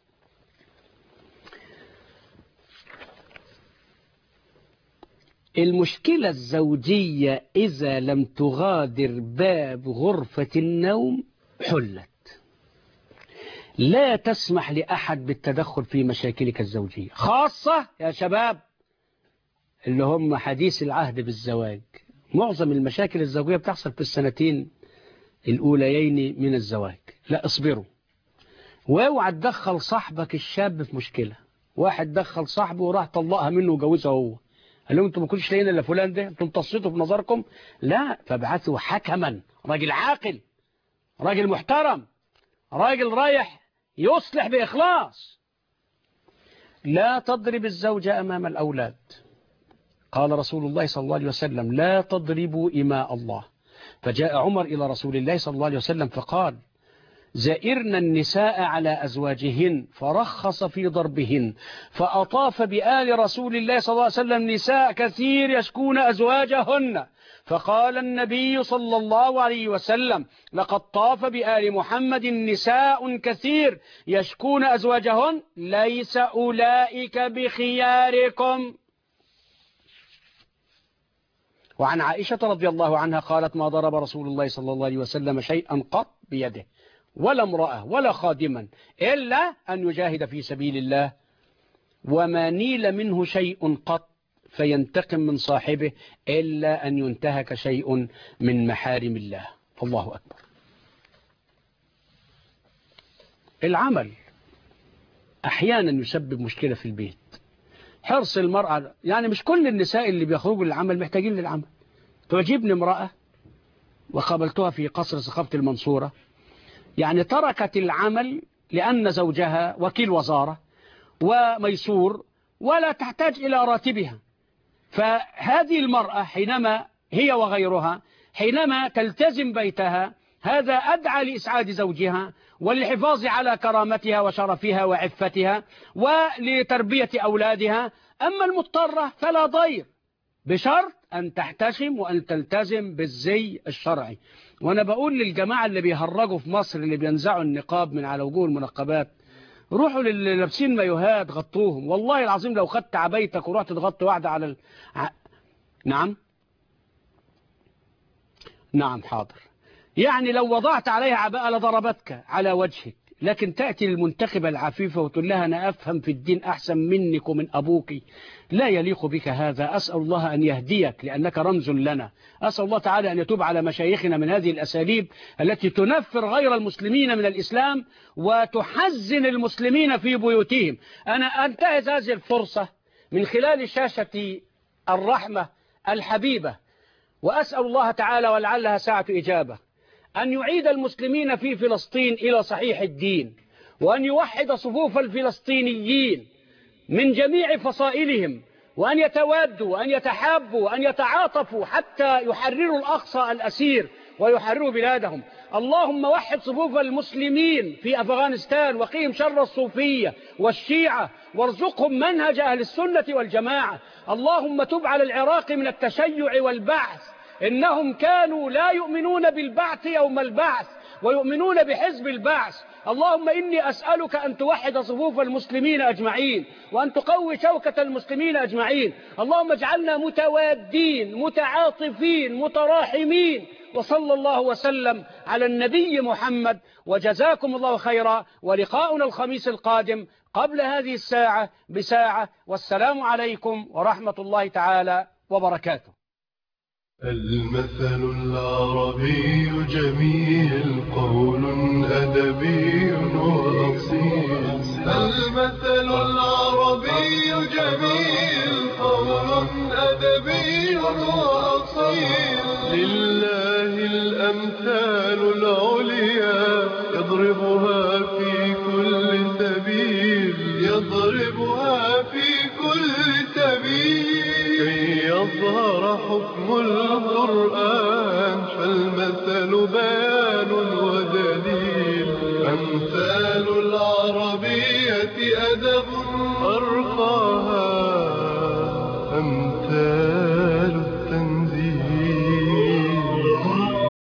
المشكلة الزوجية إذا لم تغادر باب غرفة النوم حلت. لا تسمح لأحد بالتدخل في مشاكلك الزوجية، خاصة يا شباب اللي هم حديث العهد بالزواج. معظم المشاكل الزوجية بتحصل في السنتين الأوليين من الزواج. لا اصبروا، واوعى تدخل صاحبك الشاب في مشكلة. واحد دخل صاحبه وراح طلقها منه وجوزها هو، قال لهم انتوا ما كنتش لاقيين الا فلان ده، انتوا امتصيتوا في نظركم. لا، فابعثوا حكما، راجل عاقل، راجل محترم، راجل رايح يصلح بإخلاص. لا تضرب الزوجة أمام الأولاد. قال رسول الله صلى الله عليه وسلم لا تضربوا إماء الله، فجاء عمر إلى رسول الله صلى الله عليه وسلم فقال: زائرنا النساء على أزواجهن فرخص في ضربهن، فأطاف بآل رسول الله صلى الله عليه وسلم نساء كثير يشكون أزواجهن، فقال النبي صلى الله عليه وسلم: لقد طاف بآل محمد نساء كثير يشكون أزواجهن، ليس أولئك بخياركم. وعن عائشة رضي الله عنها قالت: ما ضرب رسول الله صلى الله عليه وسلم شيئا قط بيده ولا امرأة ولا خادما إلا أن يجاهد في سبيل الله، وما نيل منه شيء قط فينتقم من صاحبه إلا أن ينتهك شيء من محارم الله. الله أكبر. العمل أحيانا يسبب مشكلة في البيت. حرص المرأة، يعني مش كل النساء اللي بيخرجوا للعمل محتاجين للعمل. تعجبني امرأة وقابلتها في قصر ثقافة المنصورة، يعني تركت العمل لأن زوجها وكيل وزارة وميسور ولا تحتاج إلى راتبها. فهذه المرأة حينما هي وغيرها حينما تلتزم بيتها، هذا أدعى لإسعاد زوجها وللحفاظ على كرامتها وشرفها وعفتها ولتربية أولادها. أما المضطرة فلا ضير، بشرط أن تحتشم وأن تلتزم بالزي الشرعي. وأنا بقول للجماعة اللي بيهرجوا في مصر اللي بينزعوا النقاب من على وجوه المنقبات، روحوا للي لابسين مايوهات غطوهم. والله العظيم لو خدت عبايتك ورحت تغطي واحدة على ال... ع... نعم نعم حاضر، يعني لو وضعت عليها عباءة لضربتك على وجهك، لكن تأتي للمنتخبة العفيفة وتقول لها أنا أفهم في الدين أحسن منك ومن أبوك، لا يليق بك هذا. أسأل الله أن يهديك لأنك رمز لنا. أسأل الله تعالى أن يتوب على مشايخنا من هذه الأساليب التي تنفر غير المسلمين من الإسلام وتحزن المسلمين في بيوتهم. أنا أنتهز هذه الفرصة من خلال شاشة الرحمة الحبيبة وأسأل الله تعالى ولعلها ساعة إجابة أن يعيد المسلمين في فلسطين إلى صحيح الدين، وأن يوحد صفوف الفلسطينيين من جميع فصائلهم، وأن يتوادوا وأن يتحابوا وأن يتعاطفوا حتى يحرروا الأقصى الأسير ويحرروا بلادهم. اللهم وحد صفوف المسلمين في أفغانستان وقيهم شر الصوفية والشيعة وارزقهم منهج أهل السنة والجماعة. اللهم تب على العراق من التشيع والبعث، إنهم كانوا لا يؤمنون بالبعث يوم البعث ويؤمنون بحزب البعث. اللهم إني أسألك أن توحد صفوف المسلمين أجمعين وأن تقوي شوكة المسلمين أجمعين. اللهم اجعلنا متوادين متعاطفين متراحمين. وصلى الله وسلم على النبي محمد، وجزاكم الله خيرا، ولقاؤنا الخميس القادم قبل هذه الساعة بساعة، والسلام عليكم ورحمة الله تعالى وبركاته. المثل العربي جميل، قول أدبي وأصيل. المثل العربي جميل، قول أدبي وأصيل. لله الأمثال العليا، يضربها في كل سبيل، يضربها في كل سبيل. كي يظهر حكم القرآن، فالمثل بيان ودليل. أمثال العربية أدب